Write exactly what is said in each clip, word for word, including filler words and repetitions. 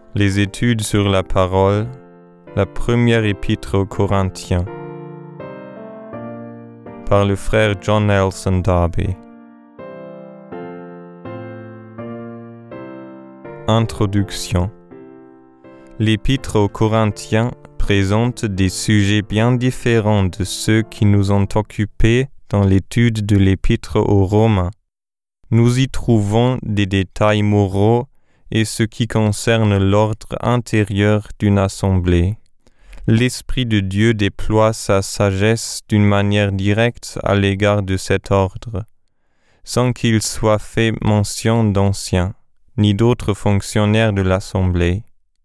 Les études sur la parole, la première épître aux Corinthiens, par le frère John Nelson Darby. Introduction. L'épître aux Corinthiens présente des sujets bien différents de ceux qui nous ont occupés dans l'étude de l'épître aux Romains. Nous y trouvons des détails moraux et ce qui concerne l'ordre intérieur d'une assemblée. L'Esprit de Dieu déploie sa sagesse d'une manière directe à l'égard de cet ordre, sans qu'il soit fait mention d'anciens, ni d'autres fonctionnaires de l'assemblée.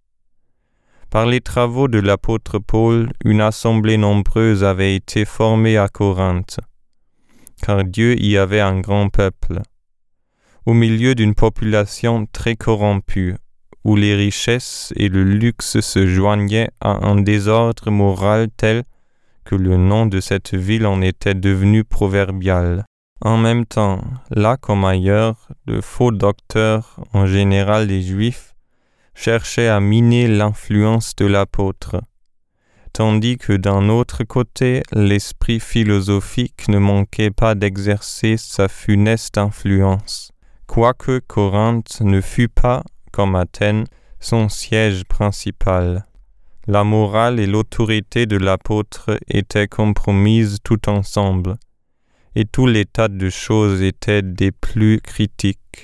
Par les travaux de l'apôtre Paul, une assemblée nombreuse avait été formée à Corinthe, car Dieu y avait un grand peuple. Au milieu d'une population très corrompue, où les richesses et le luxe se joignaient à un désordre moral tel que le nom de cette ville en était devenu proverbial. En même temps, là comme ailleurs, de faux docteurs, en général les Juifs, cherchaient à miner l'influence de l'apôtre, tandis que d'un autre côté, l'esprit philosophique ne manquait pas d'exercer sa funeste influence. Quoique Corinthe ne fût pas, comme Athènes, son siège principal. La morale et l'autorité de l'apôtre étaient compromises tout ensemble, et tout l'état de choses était des plus critiques.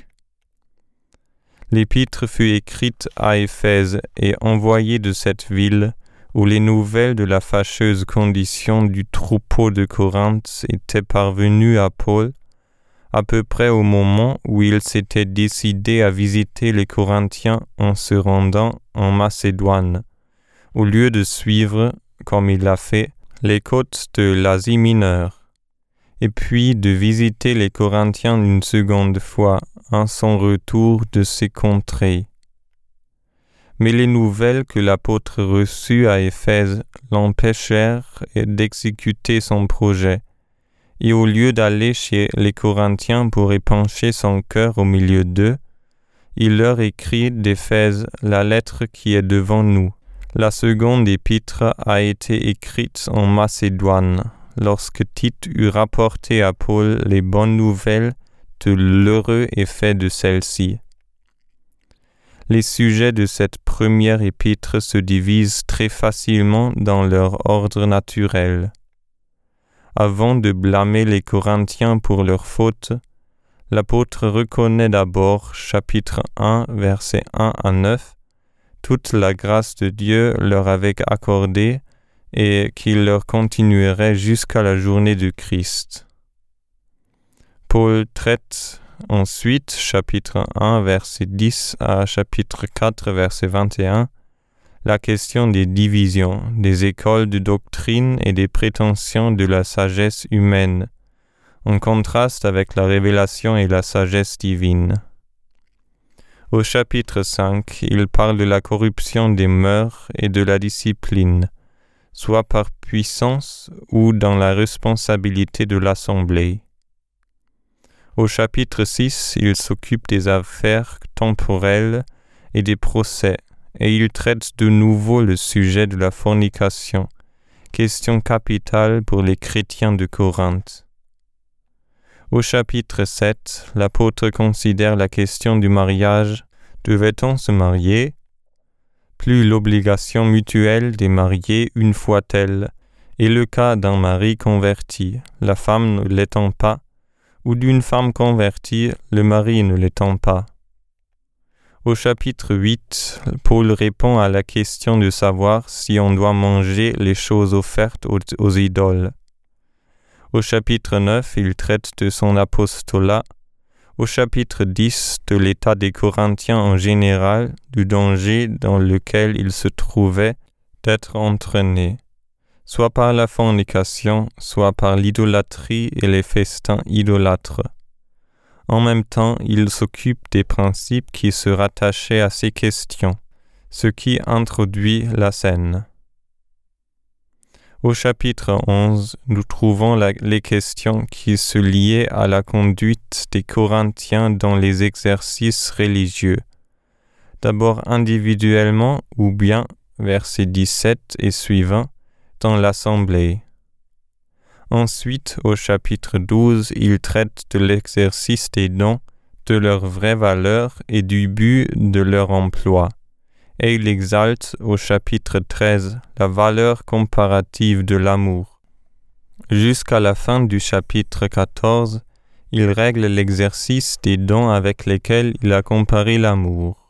L'épître fut écrite à Éphèse et envoyée de cette ville, où les nouvelles de la fâcheuse condition du troupeau de Corinthe étaient parvenues à Paul, à peu près au moment où il s'était décidé à visiter les Corinthiens en se rendant en Macédoine, au lieu de suivre, comme il l'a fait, les côtes de l'Asie mineure, et puis de visiter les Corinthiens une seconde fois à son retour de ces contrées. Mais les nouvelles que l'apôtre reçut à Éphèse l'empêchèrent d'exécuter son projet, et au lieu d'aller chez les Corinthiens pour épancher son cœur au milieu d'eux, il leur écrit d'Éphèse la lettre qui est devant nous. La seconde épître a été écrite en Macédoine, lorsque Tite eut rapporté à Paul les bonnes nouvelles de l'heureux effet de celle-ci. Les sujets de cette première épître se divisent très facilement dans leur ordre naturel. Avant de blâmer les Corinthiens pour leurs fautes, l'apôtre reconnaît d'abord, chapitre un, versets un à neuf, toute la grâce de Dieu leur avait accordée et qu'il leur continuerait jusqu'à la journée du Christ. Paul traite ensuite, chapitre un, verset dix à chapitre quatre, verset vingt et un, la question des divisions, des écoles de doctrine et des prétentions de la sagesse humaine, en contraste avec la révélation et la sagesse divine. Au chapitre cinq, il parle de la corruption des mœurs et de la discipline, soit par puissance ou dans la responsabilité de l'assemblée. Au chapitre six, il s'occupe des affaires temporelles et des procès, et il traite de nouveau le sujet de la fornication, question capitale pour les chrétiens de Corinthe. Au chapitre sept, l'apôtre considère la question du mariage. Devait-on se marier? Plus l'obligation mutuelle des mariés une fois telle, et le cas d'un mari converti, la femme ne l'étant pas, ou d'une femme convertie, le mari ne l'étant pas. Au chapitre huit, Paul répond à la question de savoir si on doit manger les choses offertes aux, aux idoles. Au chapitre neuf, il traite de son apostolat. Au chapitre dix, de l'état des Corinthiens en général, du danger dans lequel ils se trouvaient d'être entraînés, soit par la fornication, soit par l'idolâtrie et les festins idolâtres. En même temps, il s'occupe des principes qui se rattachaient à ces questions, ce qui introduit la scène. Au chapitre onze, nous trouvons la, les questions qui se liaient à la conduite des Corinthiens dans les exercices religieux, d'abord individuellement ou bien, versets dix-sept et suivants, dans l'assemblée. Ensuite, au chapitre douze, il traite de l'exercice des dons, de leur vraie valeur et du but de leur emploi. Et il exalte au chapitre treize la valeur comparative de l'amour. Jusqu'à la fin du chapitre quatorze, il règle l'exercice des dons avec lesquels il a comparé l'amour.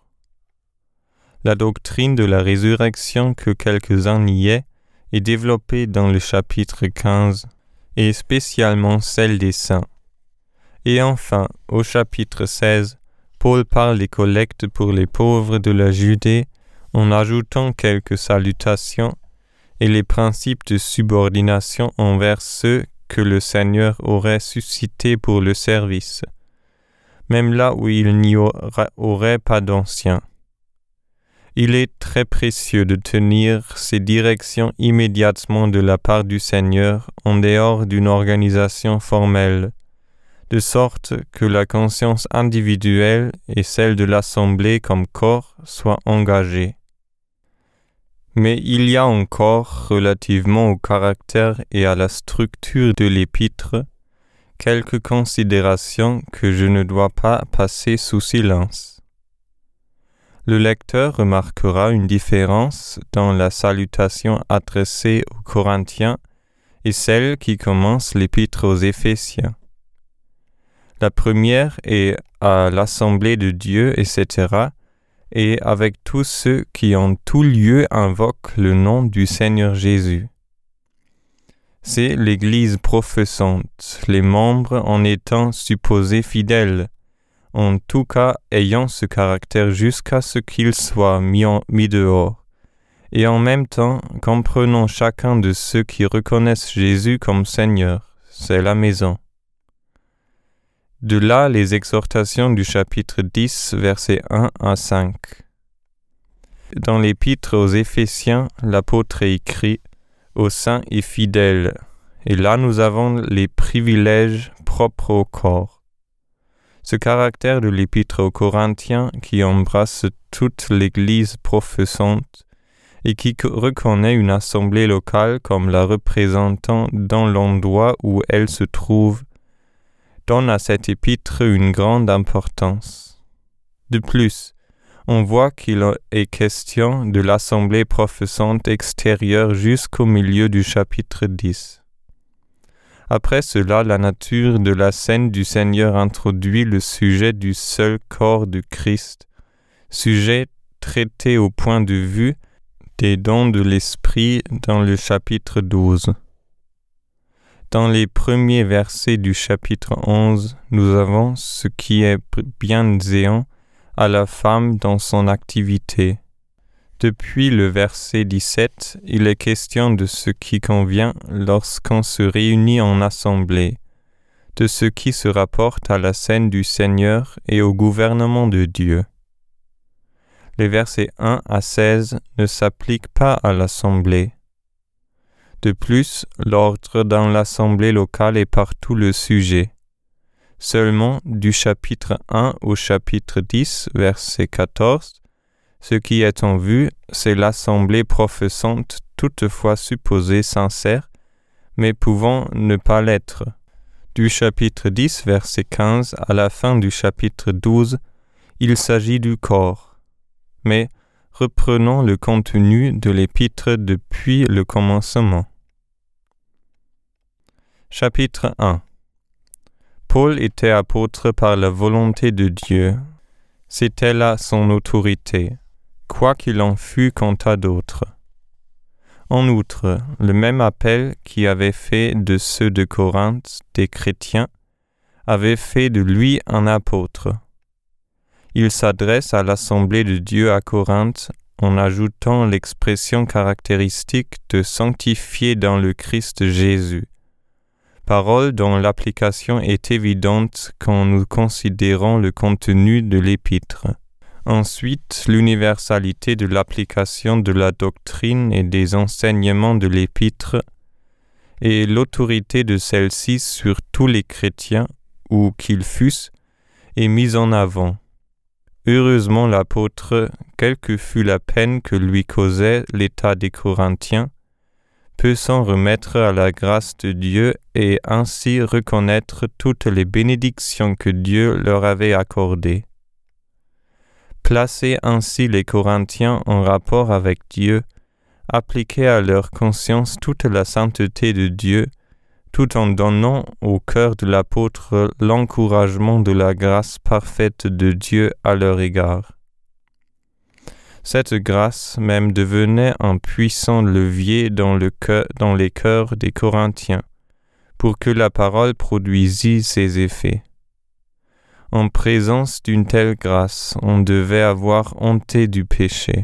La doctrine de la résurrection que quelques-uns niaient est développée dans le chapitre quinze, et spécialement celle des saints. Et enfin, au chapitre seize, Paul parle des collectes pour les pauvres de la Judée en ajoutant quelques salutations et les principes de subordination envers ceux que le Seigneur aurait suscités pour le service, même là où il n'y aura, aurait pas d'anciens. Il est très précieux de tenir ces directions immédiatement de la part du Seigneur en dehors d'une organisation formelle, de sorte que la conscience individuelle et celle de l'Assemblée comme corps soient engagées. Mais il y a encore, relativement au caractère et à la structure de l'épître, quelques considérations que je ne dois pas passer sous silence. Le lecteur remarquera une différence dans la salutation adressée aux Corinthiens et celle qui commence l'épître aux Éphésiens. La première est à l'Assemblée de Dieu, et cetera, et avec tous ceux qui en tout lieu invoquent le nom du Seigneur Jésus. C'est l'Église professante, les membres en étant supposés fidèles, en tout cas ayant ce caractère jusqu'à ce qu'ils soient mis, en, mis dehors, et en même temps comprenant chacun de ceux qui reconnaissent Jésus comme Seigneur, c'est la maison. De là les exhortations du chapitre dix, versets un à cinq. Dans l'épître aux Éphésiens, l'apôtre écrit « aux saints et fidèles », et là nous avons les privilèges propres au corps. Ce caractère de l'épître aux Corinthiens qui embrasse toute l'Église professante et qui reconnaît une assemblée locale comme la représentant dans l'endroit où elle se trouve, donne à cette épître une grande importance. De plus, on voit qu'il est question de l'assemblée professante extérieure jusqu'au milieu du chapitre dix. Après cela, la nature de la scène du Seigneur introduit le sujet du seul corps du Christ, sujet traité au point de vue des dons de l'Esprit dans le chapitre douze. Dans les premiers versets du chapitre onze, nous avons ce qui est bienséant à la femme dans son activité. Depuis le verset dix-sept, il est question de ce qui convient lorsqu'on se réunit en assemblée, de ce qui se rapporte à la scène du Seigneur et au gouvernement de Dieu. Les versets un à seize ne s'appliquent pas à l'assemblée. De plus, l'ordre dans l'assemblée locale est partout le sujet. Seulement, du chapitre un au chapitre dix, verset quatorze, ce qui est en vue, c'est l'assemblée professante toutefois supposée sincère, mais pouvant ne pas l'être. Du chapitre dix, verset quinze, à la fin du chapitre douze, il s'agit du corps. Mais reprenons le contenu de l'épître depuis le commencement. Chapitre un. Paul était apôtre par la volonté de Dieu. C'était là son autorité, quoi qu'il en fût quant à d'autres. En outre, le même appel qui avait fait de ceux de Corinthe des chrétiens avait fait de lui un apôtre. Il s'adresse à l'assemblée de Dieu à Corinthe en ajoutant l'expression caractéristique de sanctifier dans le Christ Jésus, parole dont l'application est évidente quand nous considérons le contenu de l'épître. Ensuite, l'universalité de l'application de la doctrine et des enseignements de l'épître et l'autorité de celle-ci sur tous les chrétiens, où qu'ils fussent, est mise en avant. Heureusement l'apôtre, quelle que fût la peine que lui causait l'état des Corinthiens, peut s'en remettre à la grâce de Dieu et ainsi reconnaître toutes les bénédictions que Dieu leur avait accordées. Placer ainsi les Corinthiens en rapport avec Dieu, appliquer à leur conscience toute la sainteté de Dieu, tout en donnant au cœur de l'apôtre l'encouragement de la grâce parfaite de Dieu à leur égard. Cette grâce même devenait un puissant levier dans, le cœur, dans les cœurs des Corinthiens, pour que la parole produisît ses effets. En présence d'une telle grâce, on devait avoir honte du péché.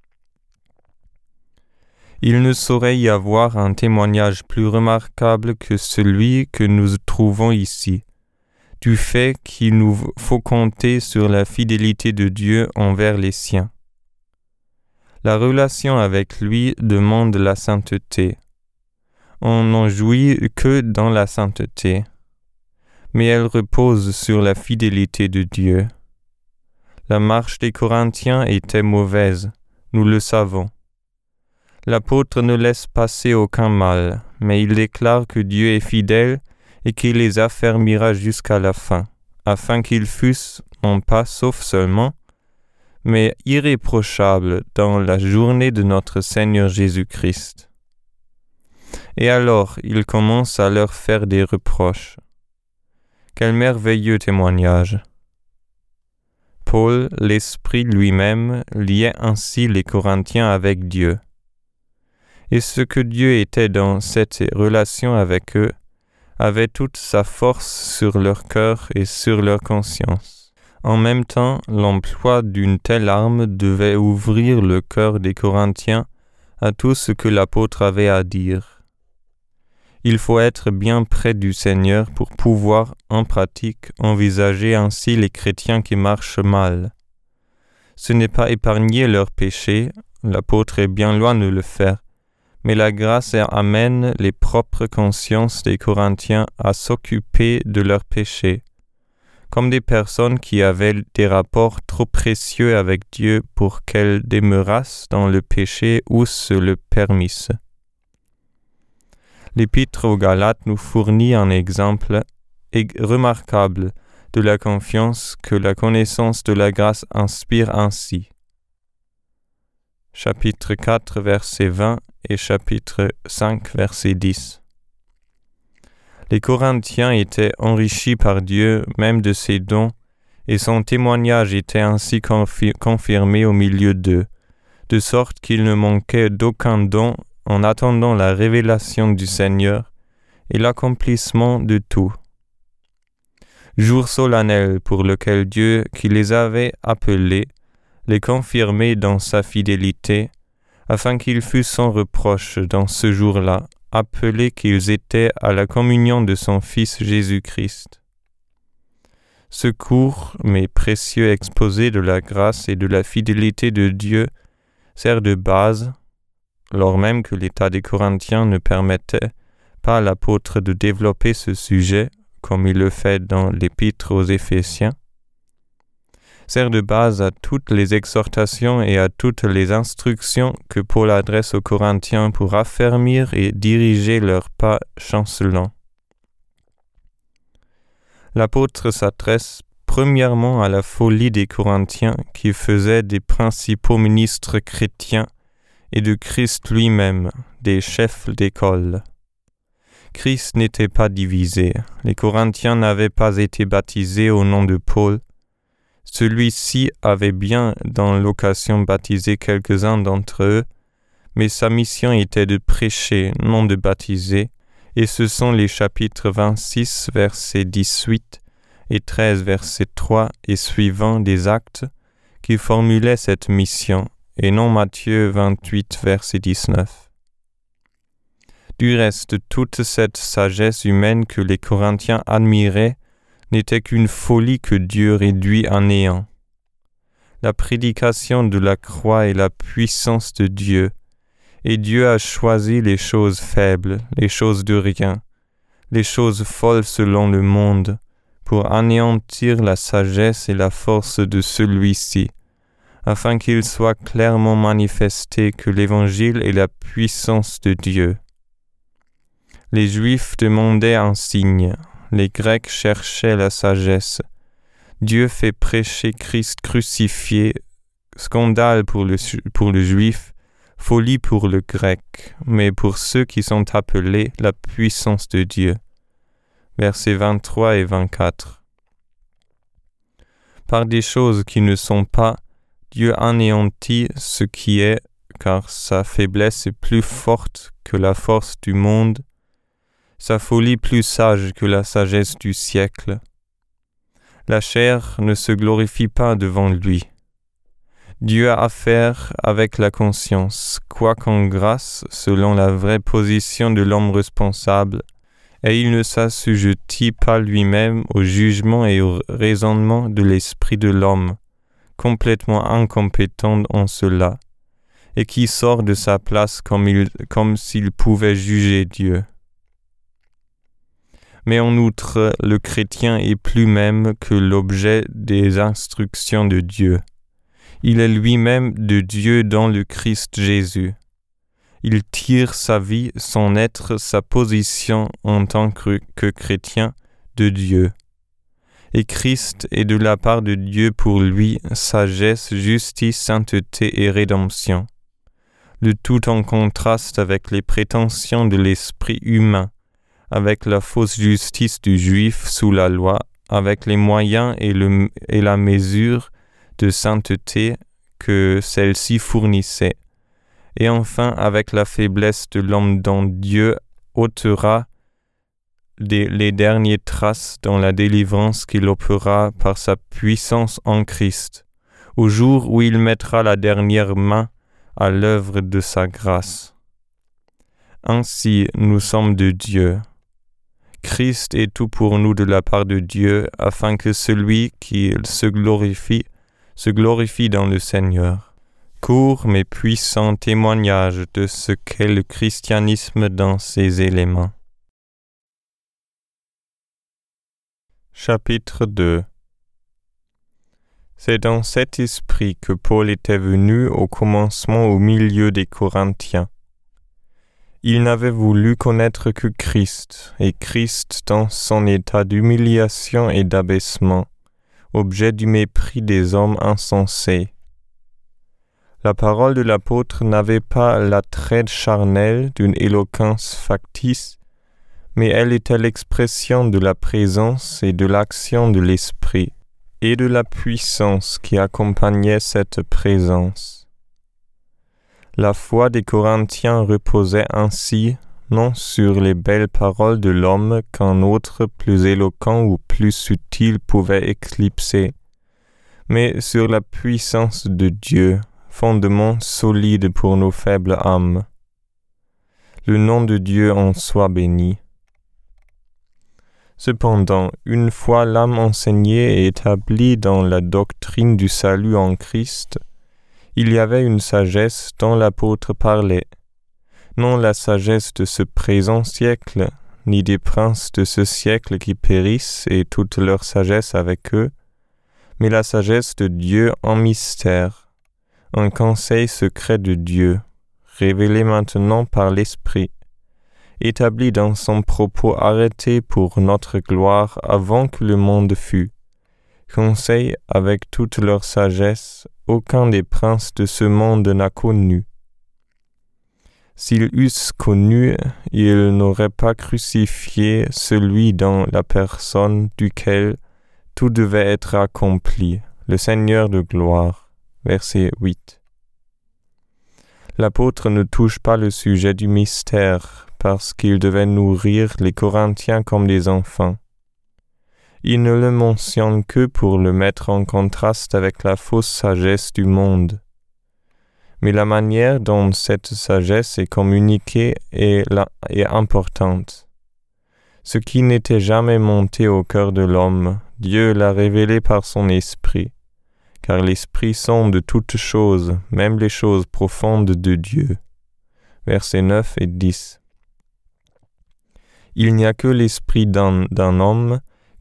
Il ne saurait y avoir un témoignage plus remarquable que celui que nous trouvons ici, du fait qu'il nous faut compter sur la fidélité de Dieu envers les siens. La relation avec lui demande la sainteté. On n'en jouit que dans la sainteté, mais elle repose sur la fidélité de Dieu. La marche des Corinthiens était mauvaise, nous le savons. L'apôtre ne laisse passer aucun mal, mais il déclare que Dieu est fidèle et qu'il les affermira jusqu'à la fin, afin qu'ils fussent, non pas sauf seulement, mais irréprochables dans la journée de notre Seigneur Jésus-Christ. Et alors, il commence à leur faire des reproches. Quel merveilleux témoignage! Paul, l'Esprit lui-même, liait ainsi les Corinthiens avec Dieu. Et ce que Dieu était dans cette relation avec eux avait toute sa force sur leur cœur et sur leur conscience. En même temps, l'emploi d'une telle arme devait ouvrir le cœur des Corinthiens à tout ce que l'apôtre avait à dire. Il faut être bien près du Seigneur pour pouvoir, en pratique, envisager ainsi les chrétiens qui marchent mal. Ce n'est pas épargner leurs péchés, l'apôtre est bien loin de le faire, mais la grâce amène les propres consciences des Corinthiens à s'occuper de leurs péchés, comme des personnes qui avaient des rapports trop précieux avec Dieu pour qu'elles demeurassent dans le péché ou se le permissent. L'Épître aux Galates nous fournit un exemple remarquable de la confiance que la connaissance de la grâce inspire ainsi. Chapitre quatre, verset vingt et chapitre cinq, verset dix. Les Corinthiens étaient enrichis par Dieu même de ses dons, et son témoignage était ainsi confi- confirmé au milieu d'eux, de sorte qu'il ne manquait d'aucun don en attendant la révélation du Seigneur et l'accomplissement de tout. Jour solennel pour lequel Dieu, qui les avait appelés, les confirmait dans sa fidélité, afin qu'ils fussent sans reproche dans ce jour-là, appelés qu'ils étaient à la communion de son Fils Jésus-Christ. Ce court mais précieux exposé de la grâce et de la fidélité de Dieu sert de base, lors même que l'état des Corinthiens ne permettait pas à l'apôtre de développer ce sujet, comme il le fait dans l'Épître aux Éphésiens, sert de base à toutes les exhortations et à toutes les instructions que Paul adresse aux Corinthiens pour affermir et diriger leurs pas chancelants. L'apôtre s'adresse premièrement à la folie des Corinthiens qui faisaient des principaux ministres chrétiens et de Christ lui-même, des chefs d'école. Christ n'était pas divisé, les Corinthiens n'avaient pas été baptisés au nom de Paul. Celui-ci avait bien dans l'occasion baptisé quelques-uns d'entre eux, mais sa mission était de prêcher, non de baptiser, et ce sont les chapitres vingt-six, versets dix-huit et treize, versets trois et suivants des Actes qui formulaient cette mission, et non Matthieu vingt-huit, verset dix-neuf. Du reste, toute cette sagesse humaine que les Corinthiens admiraient n'était qu'une folie que Dieu réduit à néant. La prédication de la croix est la puissance de Dieu, et Dieu a choisi les choses faibles, les choses de rien, les choses folles selon le monde, pour anéantir la sagesse et la force de celui-ci, afin qu'il soit clairement manifesté que l'Évangile est la puissance de Dieu. Les Juifs demandaient un signe, les Grecs cherchaient la sagesse. Dieu fait prêcher Christ crucifié, scandale pour le, pour le Juif, folie pour le Grec, mais pour ceux qui sont appelés la puissance de Dieu. Versets vingt-trois et vingt-quatre. Par des choses qui ne sont pas, Dieu anéantit ce qui est, car sa faiblesse est plus forte que la force du monde, sa folie plus sage que la sagesse du siècle. La chair ne se glorifie pas devant lui. Dieu a affaire avec la conscience, quoiqu'en grâce, selon la vraie position de l'homme responsable, et il ne s'assujettit pas lui-même au jugement et au raisonnement de l'esprit de l'homme, complètement incompétent en cela, et qui sort de sa place comme, il, comme s'il pouvait juger Dieu. Mais en outre, le chrétien est plus même que l'objet des instructions de Dieu. Il est lui-même de Dieu dans le Christ Jésus. Il tire sa vie, son être, sa position en tant que, que chrétien de Dieu. Et Christ est de la part de Dieu pour lui sagesse, justice, sainteté et rédemption. Le tout en contraste avec les prétentions de l'esprit humain, avec la fausse justice du juif sous la loi, avec les moyens et, le, et la mesure de sainteté que celle-ci fournissait, et enfin avec la faiblesse de l'homme dont Dieu ôtera des, les dernières traces dans la délivrance qu'il opérera par sa puissance en Christ, au jour où il mettra la dernière main à l'œuvre de sa grâce. Ainsi nous sommes de Dieu. Christ est tout pour nous de la part de Dieu, afin que celui qui se glorifie, se glorifie dans le Seigneur. Court mais puissant témoignage de ce qu'est le christianisme dans ses éléments. Chapitre deux. C'est dans cet esprit que Paul était venu au commencement au milieu des Corinthiens. Il n'avait voulu connaître que Christ, et Christ dans son état d'humiliation et d'abaissement, objet du mépris des hommes insensés. La parole de l'apôtre n'avait pas l'attrait charnel d'une éloquence factice, mais elle était l'expression de la présence et de l'action de l'Esprit, et de la puissance qui accompagnait cette présence. La foi des Corinthiens reposait ainsi, non sur les belles paroles de l'homme qu'un autre plus éloquent ou plus subtil pouvait éclipser, mais sur la puissance de Dieu, fondement solide pour nos faibles âmes. Le nom de Dieu en soit béni. Cependant, une fois l'âme enseignée et établie dans la doctrine du salut en Christ, il y avait une sagesse dont l'apôtre parlait, non la sagesse de ce présent siècle, ni des princes de ce siècle qui périssent et toute leur sagesse avec eux, mais la sagesse de Dieu en mystère, un conseil secret de Dieu, révélé maintenant par l'Esprit, établi dans son propos arrêté pour notre gloire avant que le monde fût. Conseil avec toute leur sagesse, aucun des princes de ce monde n'a connu. S'ils eussent connu, ils n'auraient pas crucifié celui dans la personne duquel tout devait être accompli, le Seigneur de gloire. Verset huit. L'apôtre ne touche pas le sujet du mystère, parce qu'il devait nourrir les Corinthiens comme des enfants. Il ne le mentionne que pour le mettre en contraste avec la fausse sagesse du monde. Mais la manière dont cette sagesse est communiquée est, la, est importante. Ce qui n'était jamais monté au cœur de l'homme, Dieu l'a révélé par son esprit, car l'esprit sonde toutes choses, même les choses profondes de Dieu. Versets neuf et dix. Il n'y a que l'esprit d'un, d'un homme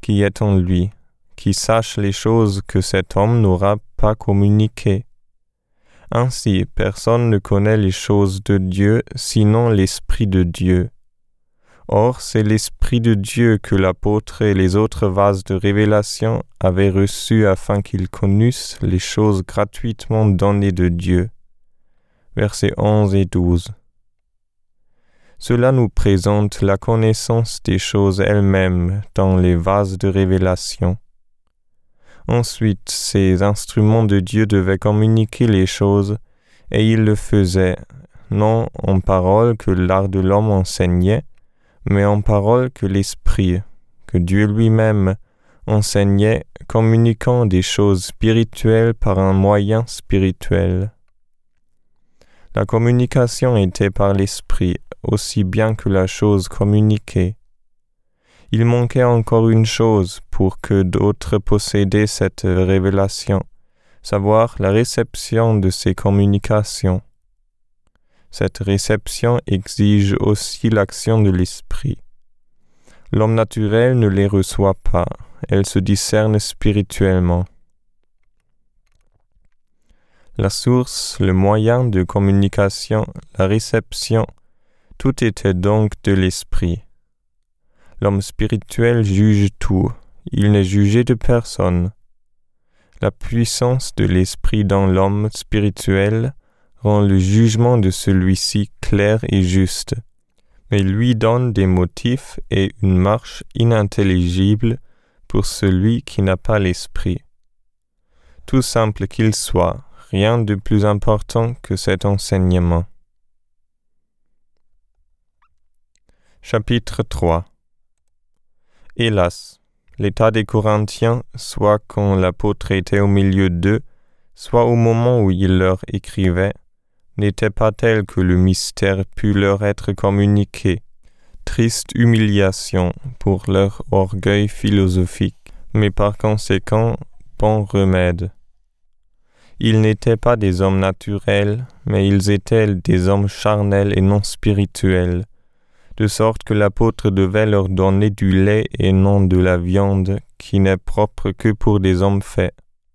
qui est en lui, qui sache les choses que cet homme n'aura pas communiquées. Ainsi, personne ne connaît les choses de Dieu, sinon l'Esprit de Dieu. Or, c'est l'Esprit de Dieu que l'apôtre et les autres vases de révélation avaient reçu afin qu'ils connussent les choses gratuitement données de Dieu. Versets onze et douze. Cela nous présente la connaissance des choses elles-mêmes dans les vases de révélation. Ensuite, ces instruments de Dieu devaient communiquer les choses, et ils le faisaient, non en parole que l'art de l'homme enseignait, mais en parole que l'Esprit, que Dieu lui-même, enseignait, communiquant des choses spirituelles par un moyen spirituel. La communication était par l'Esprit, aussi bien que la chose communiquée. Il manquait encore une chose pour que d'autres possédaient cette révélation, savoir la réception de ces communications. Cette réception exige aussi l'action de l'Esprit. L'homme naturel ne les reçoit pas, elle se discerne spirituellement. La source, le moyen de communication, la réception, tout était donc de l'Esprit. L'homme spirituel juge tout, il n'est jugé de personne. La puissance de l'Esprit dans l'homme spirituel rend le jugement de celui-ci clair et juste, mais lui donne des motifs et une marche inintelligible pour celui qui n'a pas l'Esprit. Tout simple qu'il soit, rien de plus important que cet enseignement. Chapitre trois. Hélas, l'état des Corinthiens, soit quand l'apôtre était au milieu d'eux, soit au moment où il leur écrivait, n'était pas tel que le mystère pût leur être communiqué. Triste humiliation pour leur orgueil philosophique, mais par conséquent, bon remède. Ils n'étaient pas des hommes naturels, mais ils étaient des hommes charnels et non spirituels, de sorte que l'apôtre devait leur donner du lait et non de la viande, qui n'est propre que pour des hommes faits.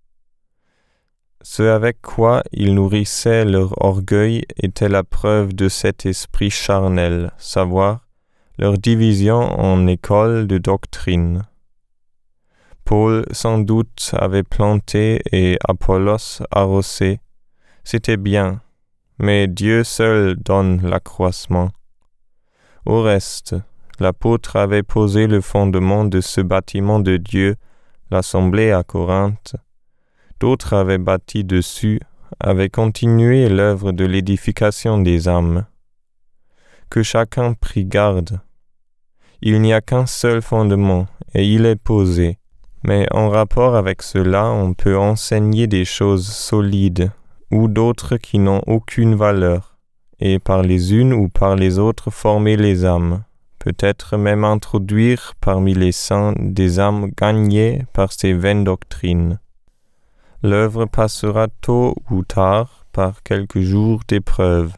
Ce avec quoi ils nourrissaient leur orgueil était la preuve de cet esprit charnel, savoir leur division en écoles de doctrine. Paul, sans doute, avait planté et Apollos arrosé. C'était bien, mais Dieu seul donne l'accroissement. Au reste, l'apôtre avait posé le fondement de ce bâtiment de Dieu, l'assemblée à Corinthe. D'autres avaient bâti dessus, avaient continué l'œuvre de l'édification des âmes. Que chacun prie garde. Il n'y a qu'un seul fondement, et il est posé. Mais en rapport avec cela, on peut enseigner des choses solides, ou d'autres qui n'ont aucune valeur, et par les unes ou par les autres former les âmes, peut-être même introduire parmi les saints des âmes gagnées par ces vaines doctrines. L'œuvre passera tôt ou tard par quelques jours d'épreuve.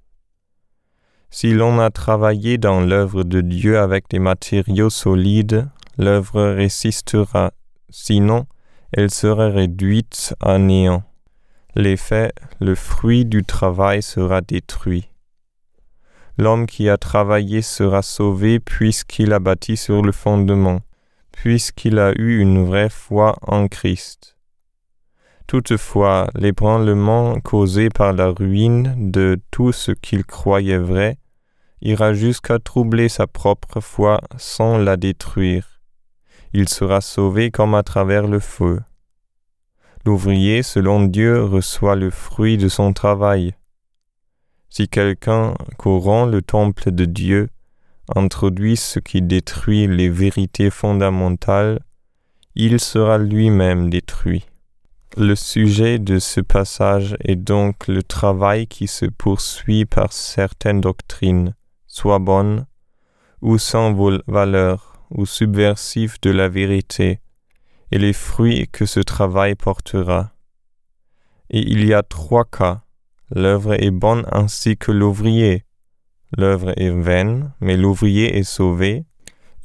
Si l'on a travaillé dans l'œuvre de Dieu avec des matériaux solides, l'œuvre résistera, sinon elle sera réduite à néant. L'effet, le fruit du travail sera détruit. L'homme qui a travaillé sera sauvé puisqu'il a bâti sur le fondement, puisqu'il a eu une vraie foi en Christ. Toutefois, l'ébranlement causé par la ruine de tout ce qu'il croyait vrai ira jusqu'à troubler sa propre foi sans la détruire. Il sera sauvé comme à travers le feu. L'ouvrier, selon Dieu, reçoit le fruit de son travail. Si quelqu'un corrompt le temple de Dieu, introduit ce qui détruit les vérités fondamentales, il sera lui-même détruit. Le sujet de ce passage est donc le travail qui se poursuit par certaines doctrines, soit bonnes, ou sans valeur, ou subversives de la vérité, et les fruits que ce travail portera. Et il y a trois cas. L'œuvre est bonne ainsi que l'ouvrier. L'œuvre est vaine, mais l'ouvrier est sauvé.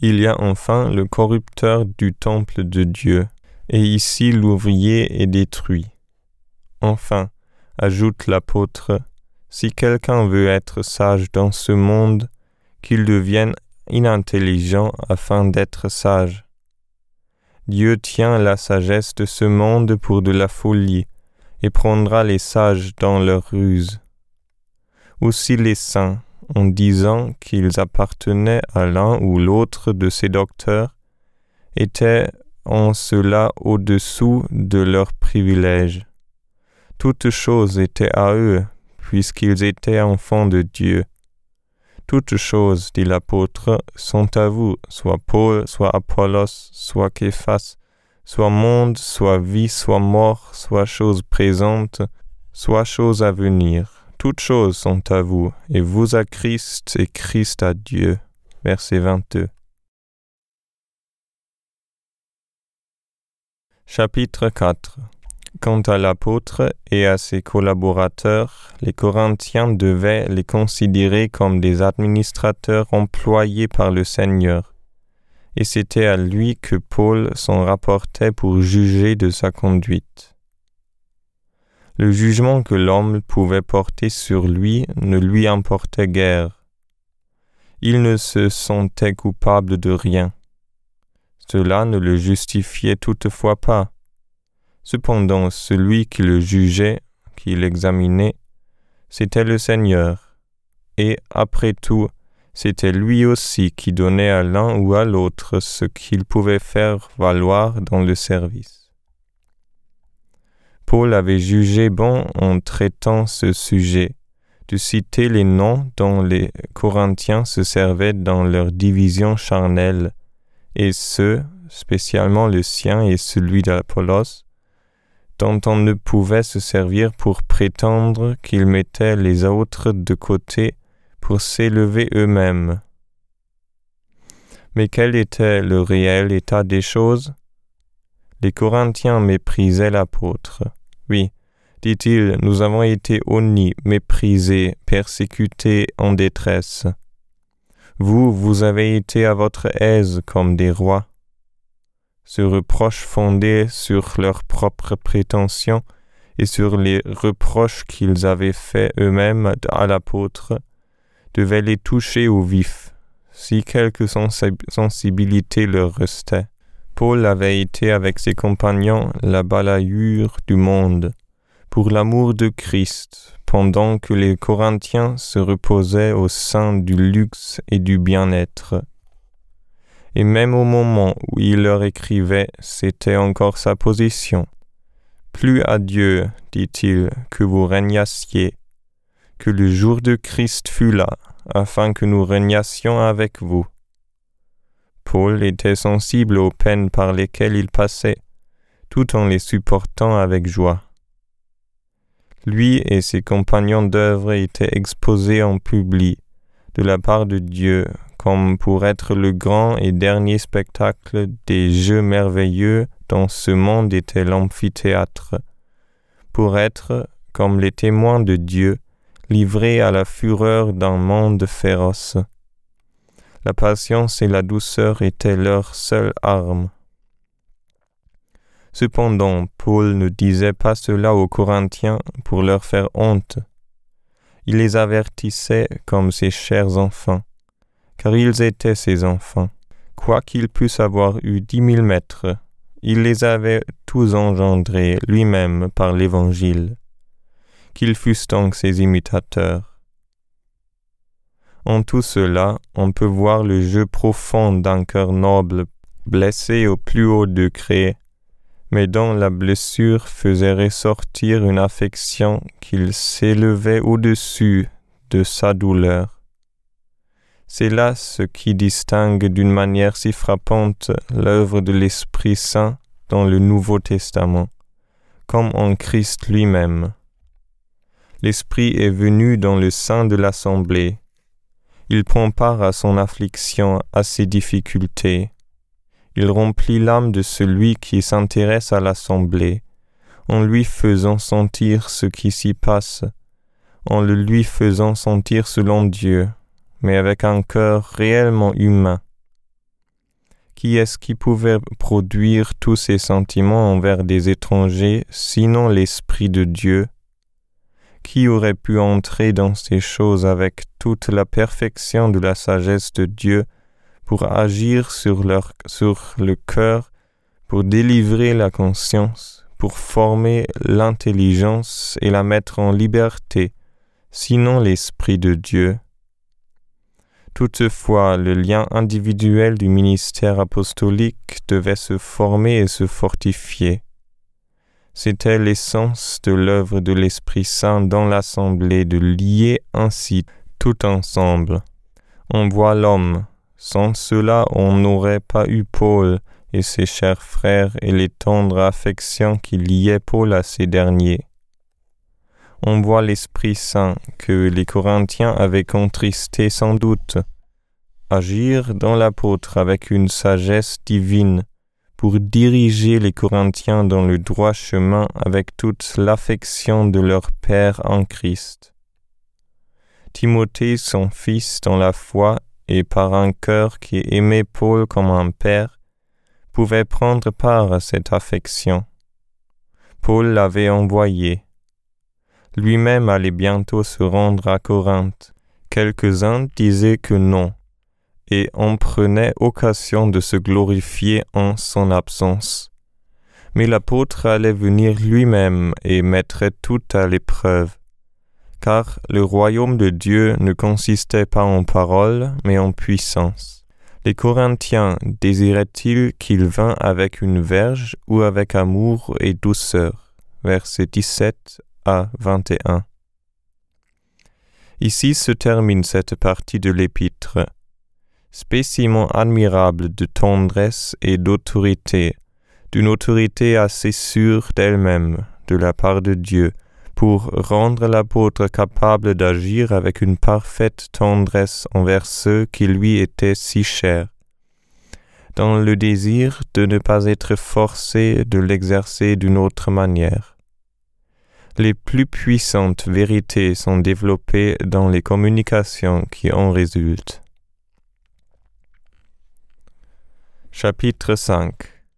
Il y a enfin le corrupteur du temple de Dieu, et ici l'ouvrier est détruit. Enfin, ajoute l'apôtre, si quelqu'un veut être sage dans ce monde, qu'il devienne inintelligent afin d'être sage. Dieu tient la sagesse de ce monde pour de la folie, et prendra les sages dans leur ruse. Aussi les saints, en disant qu'ils appartenaient à l'un ou l'autre de ces docteurs, étaient en cela au-dessous de leurs privilèges. Toutes choses étaient à eux, puisqu'ils étaient enfants de Dieu. Toutes choses, dit l'apôtre, sont à vous, soit Paul, soit Apollos, soit Képhas, soit monde, soit vie, soit mort, soit chose présente, soit chose à venir. Toutes choses sont à vous, et vous à Christ, et Christ à Dieu. Verset vingt-deux. Chapitre quatre. Quant à l'apôtre et à ses collaborateurs, les Corinthiens devaient les considérer comme des administrateurs employés par le Seigneur, et c'était à lui que Paul s'en rapportait pour juger de sa conduite. Le jugement que l'homme pouvait porter sur lui ne lui importait guère. Il ne se sentait coupable de rien. Cela ne le justifiait toutefois pas. Cependant, celui qui le jugeait, qui l'examinait, c'était le Seigneur, et après tout, c'était lui aussi qui donnait à l'un ou à l'autre ce qu'il pouvait faire valoir dans le service. Paul avait jugé bon, en traitant ce sujet, de citer les noms dont les Corinthiens se servaient dans leur division charnelle, et ceux, spécialement le sien et celui d'Apollos, dont on ne pouvait se servir pour prétendre qu'ils mettaient les autres de côté pour s'élever eux-mêmes. Mais quel était le réel état des choses? Les Corinthiens méprisaient l'apôtre. Oui, dit-il, nous avons été honnis, méprisés, persécutés, en détresse. Vous, vous avez été à votre aise comme des rois. Ce reproche fondé sur leurs propres prétentions et sur les reproches qu'ils avaient faits eux-mêmes à l'apôtre devait les toucher au vif, si quelque sensibilité leur restait. Paul avait été avec ses compagnons la balayure du monde, pour l'amour de Christ, pendant que les Corinthiens se reposaient au sein du luxe et du bien-être. Et même au moment où il leur écrivait, c'était encore sa position. Plus à Dieu, dit-il, que vous régnassiez, que le jour de Christ fût là, afin que nous régnassions avec vous. Paul était sensible aux peines par lesquelles il passait, tout en les supportant avec joie. Lui et ses compagnons d'œuvre étaient exposés en public, de la part de Dieu, comme pour être le grand et dernier spectacle des jeux merveilleux dont ce monde était l'amphithéâtre, pour être, comme les témoins de Dieu, livrés à la fureur d'un monde féroce. La patience et la douceur étaient leurs seules armes. Cependant, Paul ne disait pas cela aux Corinthiens pour leur faire honte. Il les avertissait comme ses chers enfants, car ils étaient ses enfants. Quoiqu'il puisse avoir eu dix mille maîtres, il les avait tous engendrés lui-même par l'Évangile. Qu'ils fussent donc ses imitateurs. En tout cela, on peut voir le jeu profond d'un cœur noble, blessé au plus haut degré, mais dont la blessure faisait ressortir une affection qu'il s'élevait au-dessus de sa douleur. C'est là ce qui distingue d'une manière si frappante l'œuvre de l'Esprit Saint dans le Nouveau Testament, comme en Christ lui-même. L'Esprit est venu dans le sein de l'assemblée. Il prend part à son affliction, à ses difficultés. Il remplit l'âme de celui qui s'intéresse à l'assemblée, en lui faisant sentir ce qui s'y passe, en le lui faisant sentir selon Dieu, mais avec un cœur réellement humain. Qui est-ce qui pouvait produire tous ces sentiments envers des étrangers, sinon l'Esprit de Dieu? Qui aurait pu entrer dans ces choses avec toute la perfection de la sagesse de Dieu pour agir sur, leur, sur le cœur, pour délivrer la conscience, pour former l'intelligence et la mettre en liberté, sinon l'Esprit de Dieu? Toutefois, le lien individuel du ministère apostolique devait se former et se fortifier. C'était l'essence de l'œuvre de l'Esprit Saint dans l'Assemblée de lier ainsi tout ensemble. On voit l'homme. Sans cela, on n'aurait pas eu Paul et ses chers frères et les tendres affections qui liaient Paul à ces derniers. On voit l'Esprit Saint que les Corinthiens avaient contristé sans doute, agir dans l'apôtre avec une sagesse divine pour diriger les Corinthiens dans le droit chemin avec toute l'affection de leur Père en Christ. Timothée, son fils dans la foi et par un cœur qui aimait Paul comme un père, pouvait prendre part à cette affection. Paul l'avait envoyé. Lui-même allait bientôt se rendre à Corinthe. Quelques-uns disaient que non, et en prenaient occasion de se glorifier en son absence. Mais l'apôtre allait venir lui-même et mettrait tout à l'épreuve, car le royaume de Dieu ne consistait pas en paroles, mais en puissance. Les Corinthiens désiraient-ils qu'il vînt avec une verge ou avec amour et douceur? Versets dix-sept à vingt et un. Ici se termine cette partie de l'épître. Spécimen admirable de tendresse et d'autorité, d'une autorité assez sûre d'elle-même, de la part de Dieu, pour rendre l'apôtre capable d'agir avec une parfaite tendresse envers ceux qui lui étaient si chers, dans le désir de ne pas être forcé de l'exercer d'une autre manière. Les plus puissantes vérités sont développées dans les communications qui en résultent. Chapitre cinq.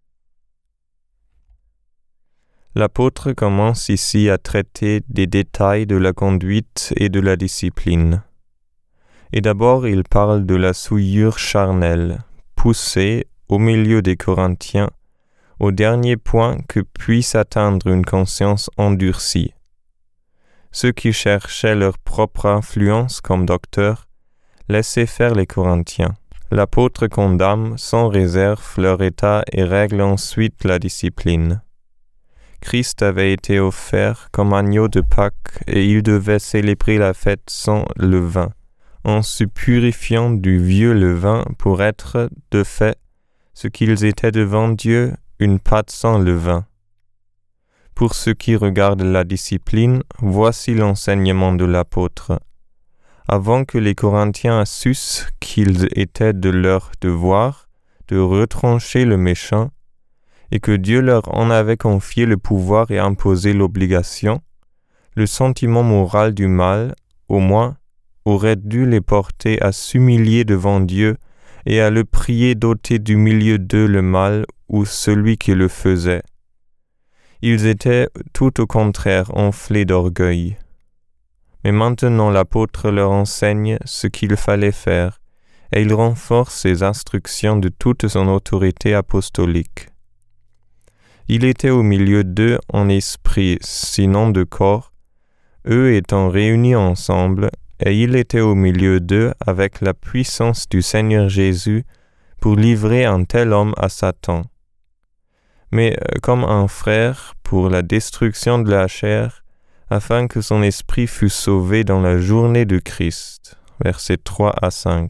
L'apôtre commence ici à traiter des détails de la conduite et de la discipline. Et d'abord il parle de la souillure charnelle, poussée au milieu des Corinthiens, au dernier point que puisse atteindre une conscience endurcie. Ceux qui cherchaient leur propre influence comme docteurs laissaient faire les Corinthiens. L'apôtre condamne sans réserve leur état et règle ensuite la discipline. Christ avait été offert comme agneau de Pâques et il devait célébrer la fête sans levain, en se purifiant du vieux levain pour être, de fait, ce qu'ils étaient devant Dieu, une pâte sans levain. Pour ce qui regarde la discipline, voici l'enseignement de l'apôtre. Avant que les Corinthiens sussent qu'il était de leur devoir de retrancher le méchant, et que Dieu leur en avait confié le pouvoir et imposé l'obligation, le sentiment moral du mal, au moins, aurait dû les porter à s'humilier devant Dieu et à le prier d'ôter du milieu d'eux le mal ou celui qui le faisait. Ils étaient tout au contraire enflés d'orgueil. Mais maintenant l'apôtre leur enseigne ce qu'il fallait faire, et il renforce ses instructions de toute son autorité apostolique. Il était au milieu d'eux en esprit, sinon de corps, eux étant réunis ensemble, et il était au milieu d'eux avec la puissance du Seigneur Jésus pour livrer un tel homme à Satan. Mais comme un frère pour la destruction de la chair, afin que son esprit fût sauvé dans la journée de Christ. Versets trois à cinq.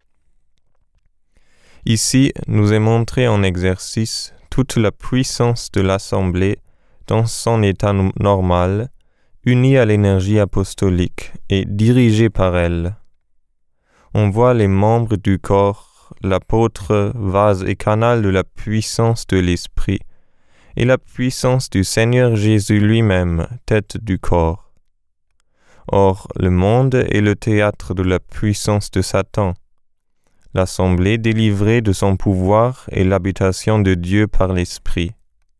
Ici, nous est montré en exercice toute la puissance de l'Assemblée dans son état normal, unie à l'énergie apostolique et dirigée par elle. On voit les membres du corps, l'apôtre, vase et canal de la puissance de l'Esprit, et la puissance du Seigneur Jésus lui-même, tête du corps. Or, le monde est le théâtre de la puissance de Satan. l'assemblée délivrée de son pouvoir et l'habitation de Dieu par l'Esprit.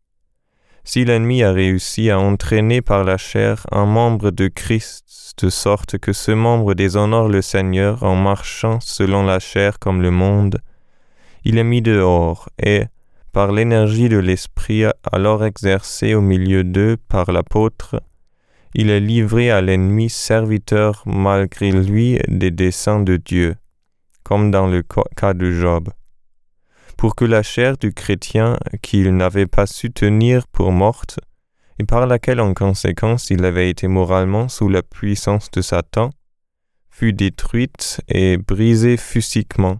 Si l'ennemi a réussi à entraîner par la chair un membre de Christ, de sorte que ce membre déshonore le Seigneur en marchant selon la chair comme le monde, il est mis dehors et, par l'énergie de l'Esprit alors exercée au milieu d'eux par l'apôtre, il est livré à l'ennemi serviteur malgré lui des desseins de Dieu, comme dans le cas de Job. Pour que la chair du chrétien qu'il n'avait pas su tenir pour morte, et par laquelle en conséquence il avait été moralement sous la puissance de Satan, fût détruite et brisée physiquement.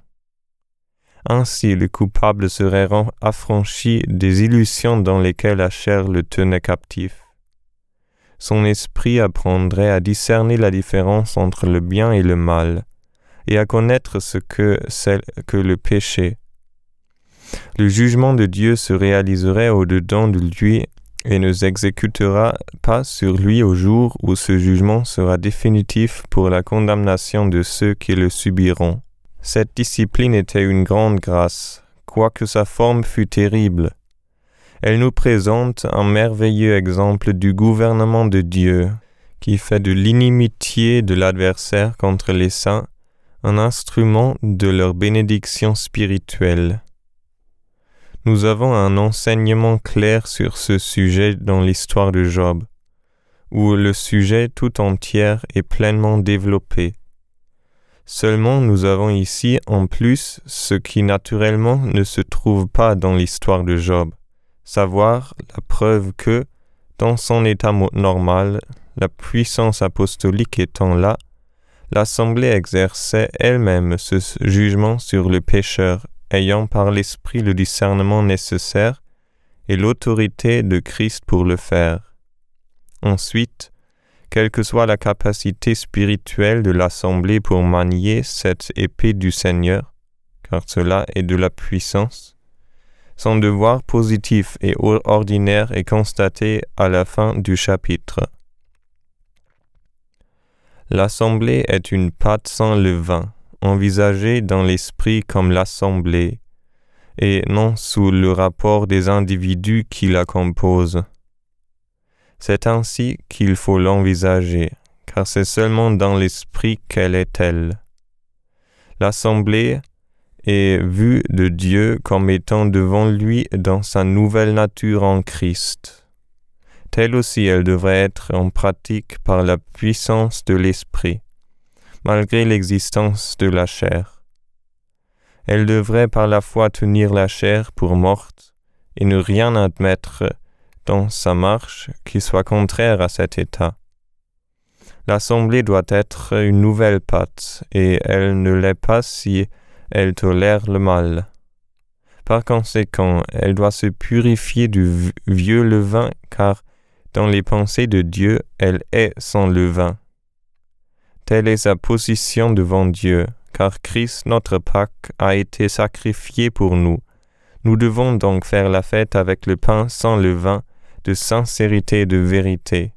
Ainsi le coupable serait affranchi des illusions dans lesquelles la chair le tenait captif. Son esprit apprendrait à discerner la différence entre le bien et le mal, et à connaître ce que c'est que le péché. Le jugement de Dieu se réaliserait au-dedans de lui et ne s'exécutera pas sur lui au jour où ce jugement sera définitif pour la condamnation de ceux qui le subiront. Cette discipline était une grande grâce, quoique sa forme fût terrible. Elle nous présente un merveilleux exemple du gouvernement de Dieu, qui fait de l'inimitié de l'adversaire contre les saints un instrument de leur bénédiction spirituelle. Nous avons un enseignement clair sur ce sujet dans l'histoire de Job, où le sujet tout entier est pleinement développé. Seulement nous avons ici en plus ce qui naturellement ne se trouve pas dans l'histoire de Job, savoir la preuve que, dans son état normal, la puissance apostolique étant là, l'Assemblée exerçait elle-même ce jugement sur le pécheur, ayant par l'Esprit le discernement nécessaire et l'autorité de Christ pour le faire. Ensuite, quelle que soit la capacité spirituelle de l'Assemblée pour manier cette épée du Seigneur, car cela est de la puissance, son devoir positif et ordinaire est constaté à la fin du chapitre. L'Assemblée est une pâte sans levain, envisagée dans l'esprit comme l'Assemblée, et non sous le rapport des individus qui la composent. C'est ainsi qu'il faut l'envisager, car c'est seulement dans l'esprit qu'elle est telle. L'Assemblée est vue de Dieu comme étant devant lui dans sa nouvelle nature en Christ. Telle aussi elle devrait être en pratique par la puissance de l'Esprit, malgré l'existence de la chair. Elle devrait par la foi tenir la chair pour morte et ne rien admettre dans sa marche qui soit contraire à cet état. L'Assemblée doit être une nouvelle pâte, et elle ne l'est pas si elle tolère le mal. Par conséquent, elle doit se purifier du vieux levain, car dans les pensées de Dieu, elle est sans levain. Telle est sa position devant Dieu, car Christ, notre Pâque, a été sacrifié pour nous. Nous devons donc faire la fête avec le pain sans levain, de sincérité et de vérité.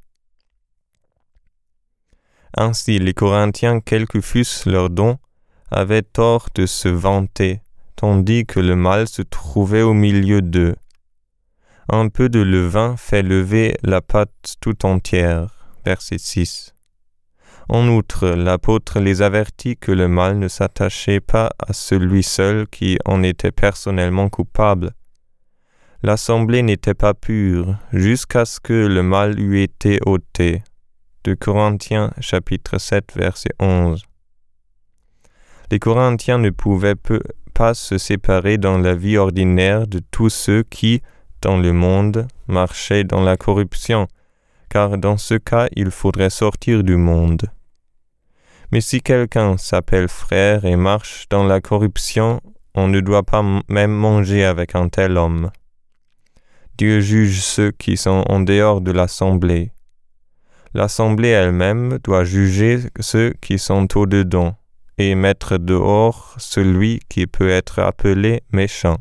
Ainsi, les Corinthiens, quels que fussent leurs dons, avaient tort de se vanter, tandis que le mal se trouvait au milieu d'eux. Un peu de levain fait lever la pâte tout entière. Verset six. En outre, l'apôtre les avertit que le mal ne s'attachait pas à celui seul qui en était personnellement coupable. L'assemblée n'était pas pure, jusqu'à ce que le mal eût été ôté. deux Corinthiens chapitre sept verset onze. Les Corinthiens ne pouvaient peu, pas se séparer dans la vie ordinaire de tous ceux qui, dans le monde, marchaient dans la corruption, car dans ce cas il faudrait sortir du monde. Mais si quelqu'un s'appelle frère et marche dans la corruption, on ne doit pas même manger avec un tel homme. Dieu juge ceux qui sont en dehors de l'assemblée. L'assemblée elle-même doit juger ceux qui sont au-dedans et mettre dehors celui qui peut être appelé méchant.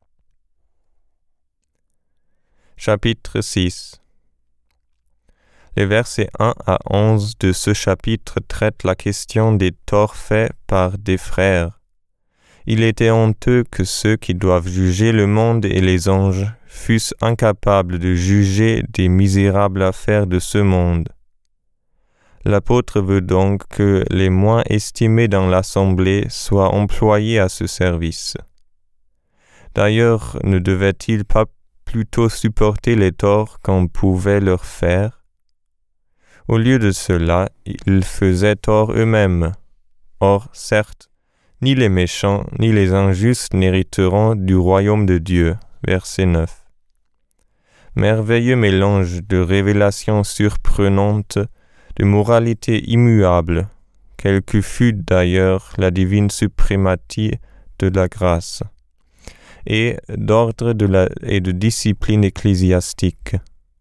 Chapitre six. Les versets un à onze de ce chapitre traitent la question des torts faits par des frères. Il était honteux que ceux qui doivent juger le monde et les anges fussent incapables de juger des misérables affaires de ce monde. L'apôtre veut donc que les moins estimés dans l'assemblée soient employés à ce service. D'ailleurs, ne devait-il pas plutôt supporter les torts qu'on pouvait leur faire? Au lieu de cela, ils faisaient tort eux-mêmes. Or, certes, ni les méchants ni les injustes n'hériteront du royaume de Dieu. Verset neuf. Merveilleux mélange de révélations surprenantes, de moralité immuable, quelle que fût d'ailleurs la divine suprématie de la grâce, et d'ordre de la, et de discipline ecclésiastique.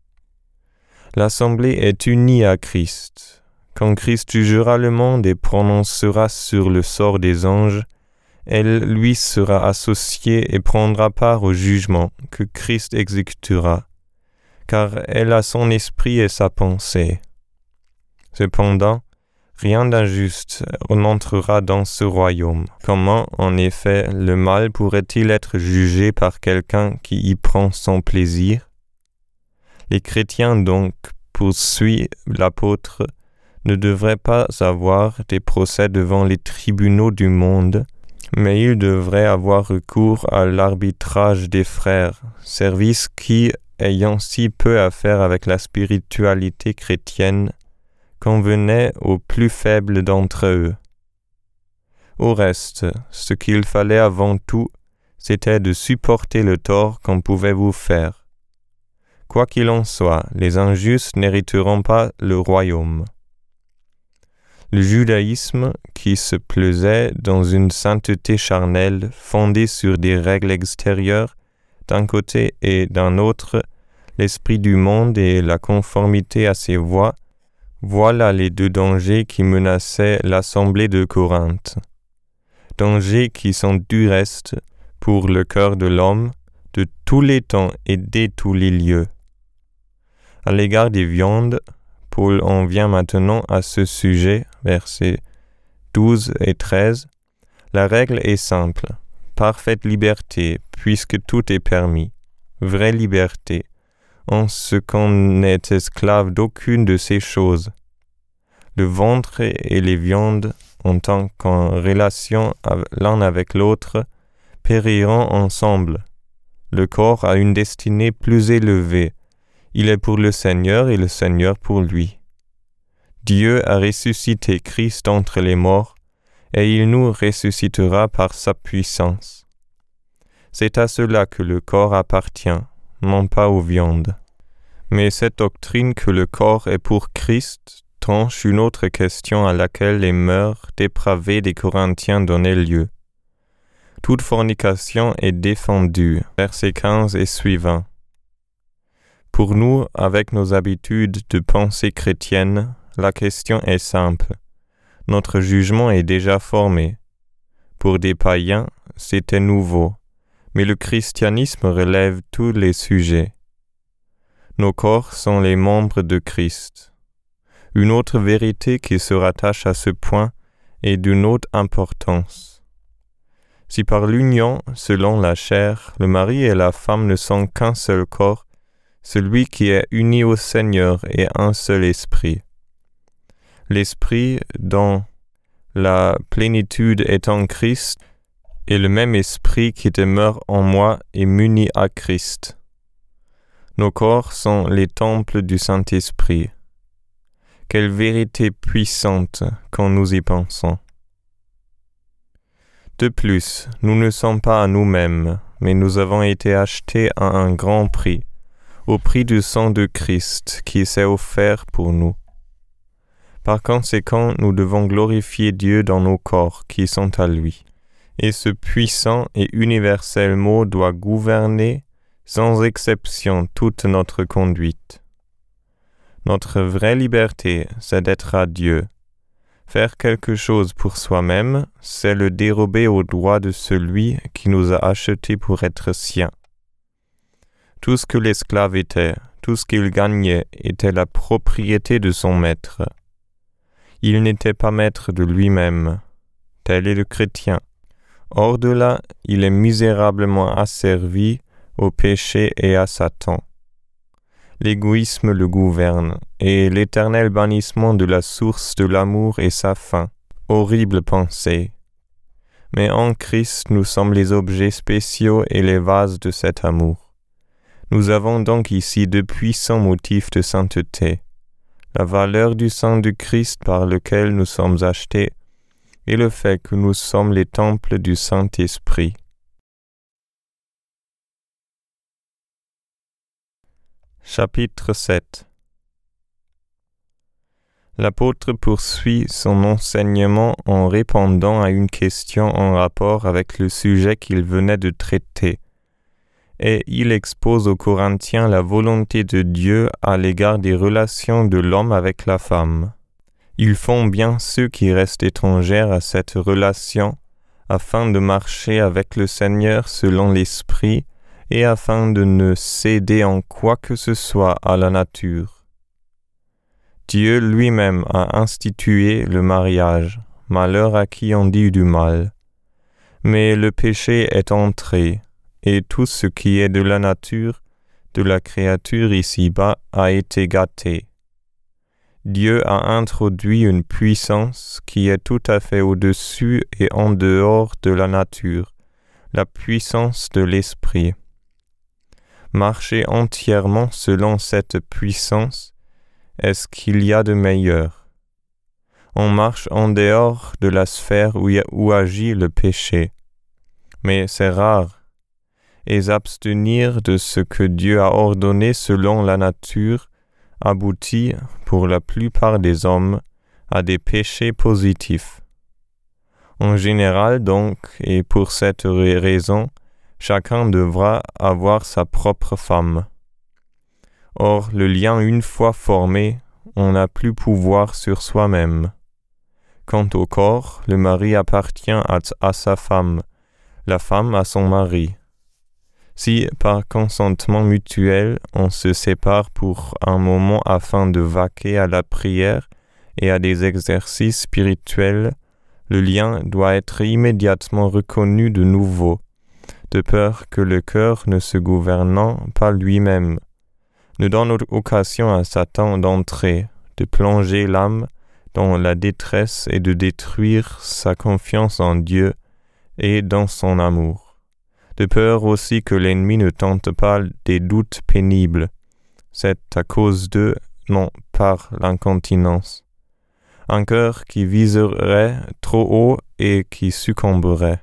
L'Assemblée est unie à Christ. Quand Christ jugera le monde et prononcera sur le sort des anges, elle lui sera associée et prendra part au jugement que Christ exécutera, car elle a son esprit et sa pensée. Cependant, rien d'injuste n'entrera dans ce royaume. Comment, en effet, le mal pourrait-il être jugé par quelqu'un qui y prend son plaisir? Les chrétiens donc, poursuit l'apôtre, ne devraient pas avoir des procès devant les tribunaux du monde, mais ils devraient avoir recours à l'arbitrage des frères, service qui, ayant si peu à faire avec la spiritualité chrétienne, convenait aux plus faibles d'entre eux. Au reste, ce qu'il fallait avant tout, c'était de supporter le tort qu'on pouvait vous faire. Quoi qu'il en soit, les injustes n'hériteront pas le royaume. Le judaïsme, qui se plaisait dans une sainteté charnelle fondée sur des règles extérieures, d'un côté et d'un autre, l'esprit du monde et la conformité à ses voies, voilà les deux dangers qui menaçaient l'assemblée de Corinthe. Dangers qui sont du reste, pour le cœur de l'homme, de tous les temps et dès tous les lieux. À l'égard des viandes, Paul en vient maintenant à ce sujet, versets douze et treize. La règle est simple, parfaite liberté, puisque tout est permis, vraie liberté, en ce qu'on n'est esclave d'aucune de ces choses. Le ventre et les viandes, en tant qu'en relation l'un avec l'autre, périront ensemble. Le corps a une destinée plus élevée. Il est pour le Seigneur et le Seigneur pour lui. Dieu a ressuscité Christ entre les morts, et il nous ressuscitera par sa puissance. C'est à cela que le corps appartient, non pas aux viandes. Mais cette doctrine que le corps est pour Christ tranche une autre question à laquelle les mœurs dépravées des Corinthiens donnaient lieu. Toute fornication est défendue, versets quinze et suivants. Pour nous, avec nos habitudes de pensée chrétienne, la question est simple. Notre jugement est déjà formé. Pour des païens, c'était nouveau, mais le christianisme relève tous les sujets. Nos corps sont les membres de Christ. Une autre vérité qui se rattache à ce point est d'une haute importance. Si par l'union, selon la chair, le mari et la femme ne sont qu'un seul corps, celui qui est uni au Seigneur est un seul esprit. L'esprit dont la plénitude est en Christ est le même esprit qui demeure en moi et m'unit à Christ. Nos corps sont les temples du Saint-Esprit. Quelle vérité puissante quand nous y pensons. De plus, nous ne sommes pas à nous-mêmes, mais nous avons été achetés à un grand prix, au prix du sang de Christ qui s'est offert pour nous. Par conséquent, nous devons glorifier Dieu dans nos corps qui sont à lui. Et ce puissant et universel mot doit gouverner sans exception toute notre conduite. Notre vraie liberté, c'est d'être à Dieu. Faire quelque chose pour soi-même, c'est le dérober aux droits de celui qui nous a achetés pour être siens. Tout ce que l'esclave était, tout ce qu'il gagnait était la propriété de son maître. Il n'était pas maître de lui-même. Tel est le chrétien. Hors de là, il est misérablement asservi au péché et à Satan. L'égoïsme le gouverne, et l'éternel bannissement de la source de l'amour est sa fin. Horrible pensée. Mais en Christ, nous sommes les objets spéciaux et les vases de cet amour. Nous avons donc ici de puissants motifs de sainteté. La valeur du sang de Christ par lequel nous sommes achetés, et le fait que nous sommes les temples du Saint-Esprit. Chapitre sept. L'apôtre poursuit son enseignement en répondant à une question en rapport avec le sujet qu'il venait de traiter, et il expose aux Corinthiens la volonté de Dieu à l'égard des relations de l'homme avec la femme. Ils font bien ceux qui restent étrangers à cette relation, afin de marcher avec le Seigneur selon l'Esprit, et afin de ne céder en quoi que ce soit à la nature. Dieu lui-même a institué le mariage, malheur à qui on dit du mal. Mais le péché est entré, et tout ce qui est de la nature, de la créature ici-bas, a été gâté. Dieu a introduit une puissance qui est tout à fait au-dessus et en dehors de la nature, la puissance de l'esprit. Marcher entièrement selon cette puissance est ce qu'il y a de meilleur. On marche en dehors de la sphère où, y a, où agit le péché, mais c'est rare, et s'abstenir de ce que Dieu a ordonné selon la nature aboutit, pour la plupart des hommes, à des péchés positifs. En général donc, et pour cette raison, chacun devra avoir sa propre femme. Or, le lien une fois formé, on n'a plus pouvoir sur soi-même. Quant au corps, le mari appartient à, à sa femme, la femme à son mari. Si, par consentement mutuel, on se sépare pour un moment afin de vaquer à la prière et à des exercices spirituels, le lien doit être immédiatement reconnu de nouveau, de peur que le cœur ne se gouvernant pas lui-même, ne donne occasion à Satan d'entrer, de plonger l'âme dans la détresse et de détruire sa confiance en Dieu et dans son amour. De peur aussi que l'ennemi ne tente pas des doutes pénibles. C'est à cause d'eux, non par l'incontinence. Un cœur qui viserait trop haut et qui succomberait.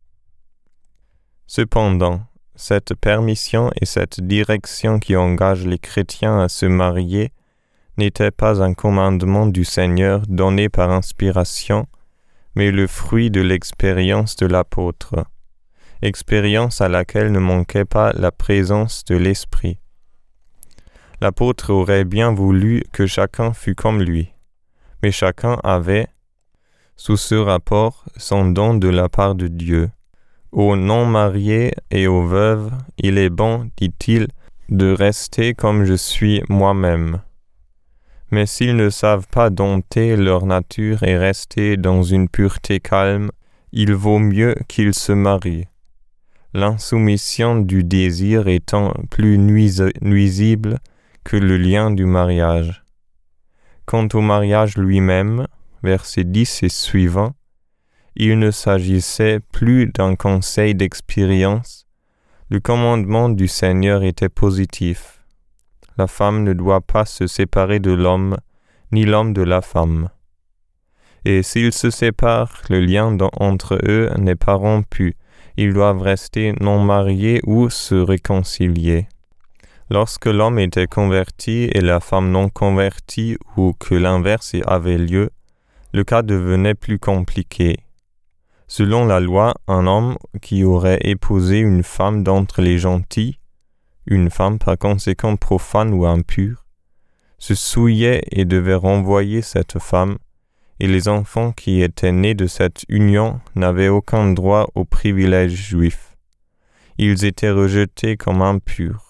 Cependant, cette permission et cette direction qui engagent les chrétiens à se marier n'étaient pas un commandement du Seigneur donné par inspiration, mais le fruit de l'expérience de l'apôtre, expérience à laquelle ne manquait pas la présence de l'Esprit. L'apôtre aurait bien voulu que chacun fût comme lui, mais chacun avait, sous ce rapport, son don de la part de Dieu. Aux non-mariés et aux veuves, il est bon, dit-il, de rester comme je suis moi-même. Mais s'ils ne savent pas dompter leur nature et rester dans une pureté calme, il vaut mieux qu'ils se marient. L'insoumission du désir étant plus nuis- nuisible que le lien du mariage. Quant au mariage lui-même, versets dix et suivants, il ne s'agissait plus d'un conseil d'expérience. Le commandement du Seigneur était positif. La femme ne doit pas se séparer de l'homme, ni l'homme de la femme. Et s'ils se séparent, le lien entre eux n'est pas rompu. Ils doivent rester non mariés ou se réconcilier. Lorsque l'homme était converti et la femme non convertie, ou que l'inverse avait lieu, le cas devenait plus compliqué. Selon la loi, un homme qui aurait épousé une femme d'entre les gentils, une femme par conséquent profane ou impure, se souillait et devait renvoyer cette femme, et les enfants qui étaient nés de cette union n'avaient aucun droit aux privilèges juifs. Ils étaient rejetés comme impurs,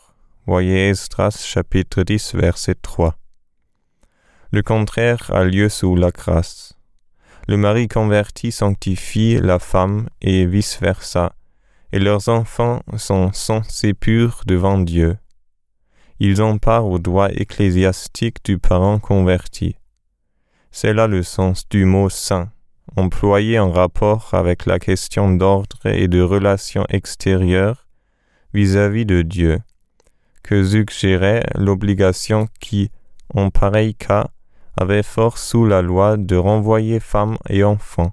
Voyez Esdras chapitre dix verset trois. Le contraire a lieu sous la grâce. Le mari converti sanctifie la femme et vice-versa, et leurs enfants sont censés purs devant Dieu. Ils ont part au droit ecclésiastique du parent converti. C'est là le sens du mot saint, employé en rapport avec la question d'ordre et de relations extérieures vis-à-vis de Dieu, que suggérait l'obligation qui, en pareil cas, avait force sous la loi de renvoyer femmes et enfants.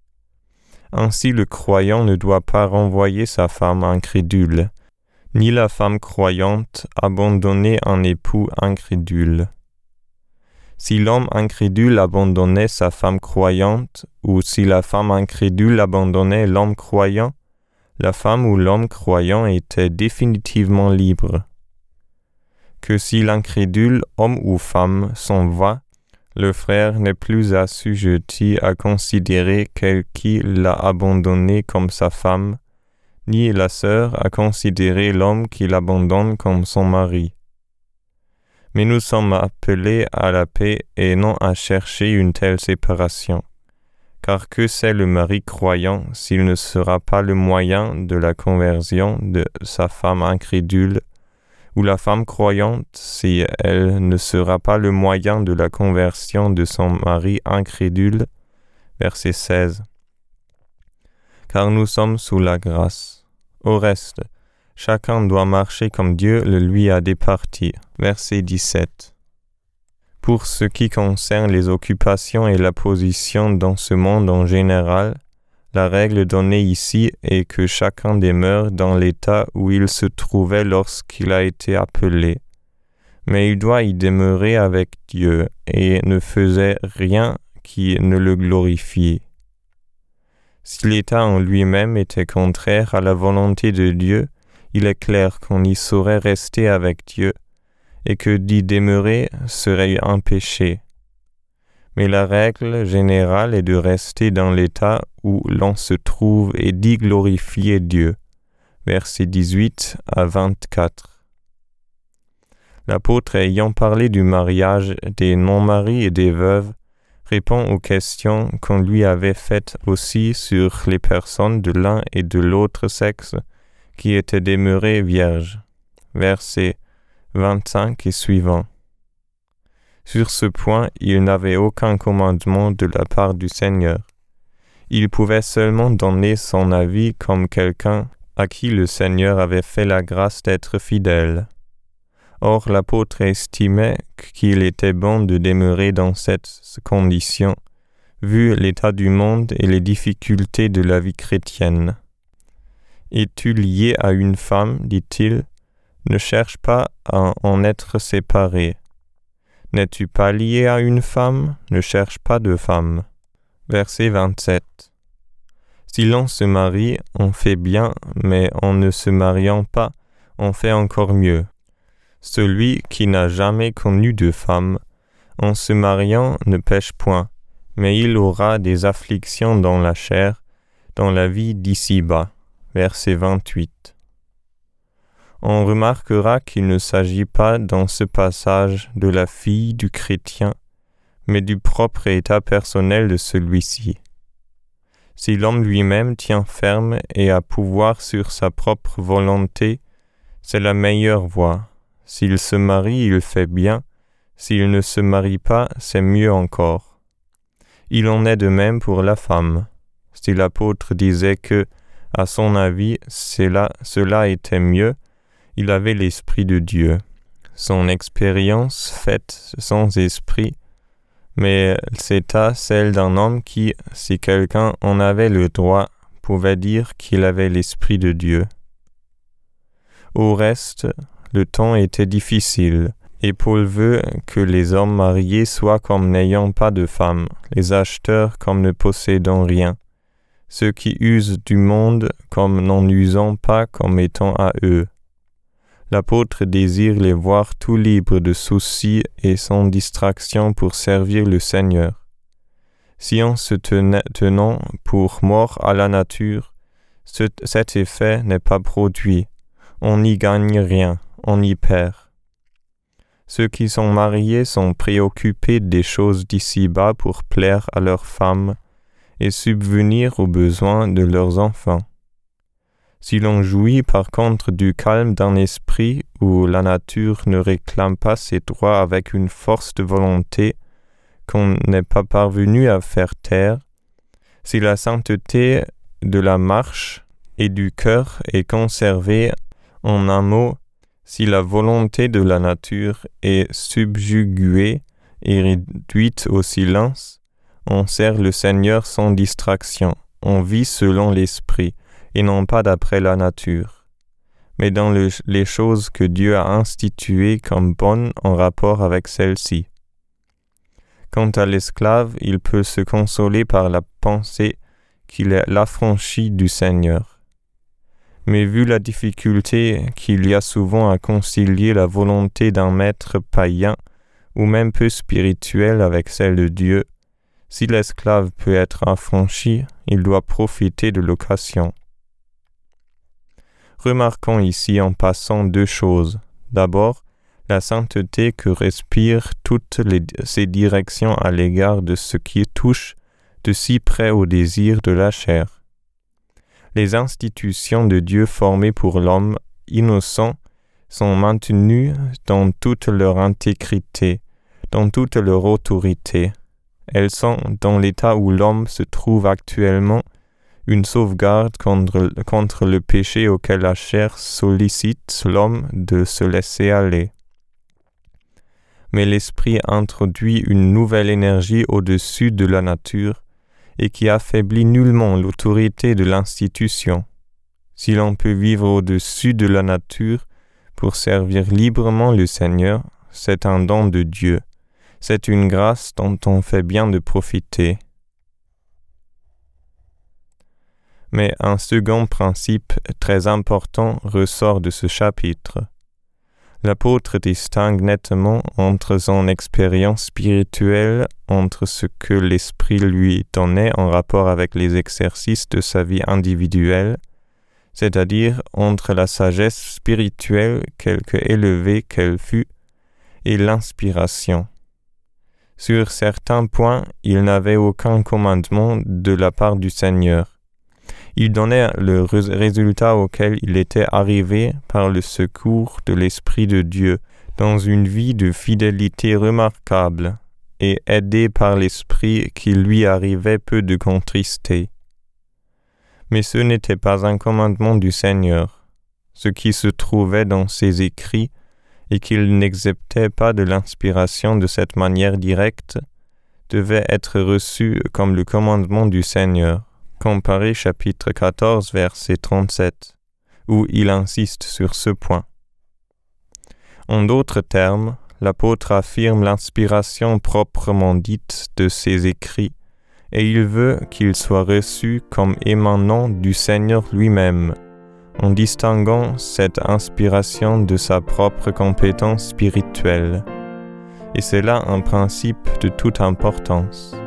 Ainsi le croyant ne doit pas renvoyer sa femme incrédule, ni la femme croyante abandonner un époux incrédule. Si l'homme incrédule abandonnait sa femme croyante, ou si la femme incrédule abandonnait l'homme croyant, la femme ou l'homme croyant était définitivement libre. Que si l'incrédule, homme ou femme, s'en va, le frère n'est plus assujetti à considérer quel qui l'a abandonné comme sa femme, ni la sœur à considérer l'homme qui l'abandonne comme son mari. Mais nous sommes appelés à la paix et non à chercher une telle séparation. Car que c'est le mari croyant s'il ne sera pas le moyen de la conversion de sa femme incrédule, ou la femme croyante si elle ne sera pas le moyen de la conversion de son mari incrédule. Verset seize. Car nous sommes sous la grâce. Au reste, chacun doit marcher comme Dieu le lui a départi. Verset dix-sept. Pour ce qui concerne les occupations et la position dans ce monde en général, la règle donnée ici est que chacun demeure dans l'état où il se trouvait lorsqu'il a été appelé. Mais il doit y demeurer avec Dieu et ne faisait rien qui ne le glorifie. Si l'état en lui-même était contraire à la volonté de Dieu, il est clair qu'on y saurait rester avec Dieu et que d'y demeurer serait un péché. Mais la règle générale est de rester dans l'état où l'on se trouve et d'y glorifier Dieu. Versets dix-huit à vingt-quatre. L'apôtre ayant parlé du mariage des non-maris et des veuves, répond aux questions qu'on lui avait faites aussi sur les personnes de l'un et de l'autre sexe qui étaient demeurées vierges. Versets vingt-cinq et suivants. Sur ce point, il n'avait aucun commandement de la part du Seigneur. Il pouvait seulement donner son avis comme quelqu'un à qui le Seigneur avait fait la grâce d'être fidèle. Or, l'apôtre estimait qu'il était bon de demeurer dans cette condition, vu l'état du monde et les difficultés de la vie chrétienne. Es-tu lié à une femme, dit-il, ne cherche pas à en être séparé. N'es-tu pas lié à une femme, ne cherche pas de femme. Verset vingt-sept. Si l'on se marie, on fait bien, mais en ne se mariant pas, on fait encore mieux. Celui qui n'a jamais connu de femme, en se mariant ne pêche point, mais il aura des afflictions dans la chair, dans la vie d'ici-bas. Verset vingt-huit. On remarquera qu'il ne s'agit pas dans ce passage de la fille du chrétien, mais du propre état personnel de celui-ci. Si l'homme lui-même tient ferme et a pouvoir sur sa propre volonté, c'est la meilleure voie. S'il se marie, il fait bien. S'il ne se marie pas, c'est mieux encore. Il en est de même pour la femme. Si l'apôtre disait que, à son avis, cela, cela était mieux, il avait l'Esprit de Dieu. Son expérience faite sans esprit, mais c'était celle d'un homme qui, si quelqu'un en avait le droit, pouvait dire qu'il avait l'Esprit de Dieu. Au reste, le temps était difficile, et Paul veut que les hommes mariés soient comme n'ayant pas de femme, les acheteurs comme ne possédant rien, ceux qui usent du monde comme n'en usant pas comme étant à eux. L'apôtre désire les voir tout libres de soucis et sans distraction pour servir le Seigneur. Si en se tenant pour mort à la nature, ce, cet effet n'est pas produit, on n'y gagne rien, on y perd. Ceux qui sont mariés sont préoccupés des choses d'ici-bas pour plaire à leurs femmes et subvenir aux besoins de leurs enfants. Si l'on jouit par contre du calme d'un esprit où la nature ne réclame pas ses droits avec une force de volonté qu'on n'est pas parvenu à faire taire, si la sainteté de la marche et du cœur est conservée, en un mot, si la volonté de la nature est subjuguée et réduite au silence, on sert le Seigneur sans distraction, on vit selon l'esprit, et non pas d'après la nature, mais dans le, les choses que Dieu a instituées comme bonnes en rapport avec celles-ci. Quant à l'esclave, il peut se consoler par la pensée qu'il est l'affranchi du Seigneur. Mais vu la difficulté qu'il y a souvent à concilier la volonté d'un maître païen ou même peu spirituel avec celle de Dieu, si l'esclave peut être affranchi, il doit profiter de l'occasion. Remarquons ici en passant deux choses. D'abord, la sainteté que respirent toutes les, ces directions à l'égard de ce qui touche de si près au désir de la chair. Les institutions de Dieu formées pour l'homme innocent sont maintenues dans toute leur intégrité, dans toute leur autorité. Elles sont, dans l'état où l'homme se trouve actuellement, une sauvegarde contre, contre le péché auquel la chair sollicite l'homme de se laisser aller. Mais l'esprit introduit une nouvelle énergie au-dessus de la nature et qui affaiblit nullement l'autorité de l'institution. Si l'on peut vivre au-dessus de la nature pour servir librement le Seigneur, c'est un don de Dieu. C'est une grâce dont on fait bien de profiter. Mais un second principe très important ressort de ce chapitre. L'apôtre distingue nettement entre son expérience spirituelle, entre ce que l'Esprit lui donnait en rapport avec les exercices de sa vie individuelle, c'est-à-dire entre la sagesse spirituelle quelque élevée qu'elle fût, et l'inspiration. Sur certains points, il n'avait aucun commandement de la part du Seigneur. Il donnait le résultat auquel il était arrivé par le secours de l'Esprit de Dieu dans une vie de fidélité remarquable et aidé par l'Esprit qui lui arrivait peu de contrister. Mais ce n'était pas un commandement du Seigneur. Ce qui se trouvait dans ses écrits et qu'il n'exceptait pas de l'inspiration de cette manière directe devait être reçu comme le commandement du Seigneur. Comparez chapitre quatorze, verset trente-sept, où il insiste sur ce point. En d'autres termes, l'apôtre affirme l'inspiration proprement dite de ses écrits, et il veut qu'il soit reçu comme émanant du Seigneur lui-même, en distinguant cette inspiration de sa propre compétence spirituelle. Et c'est là un principe de toute importance.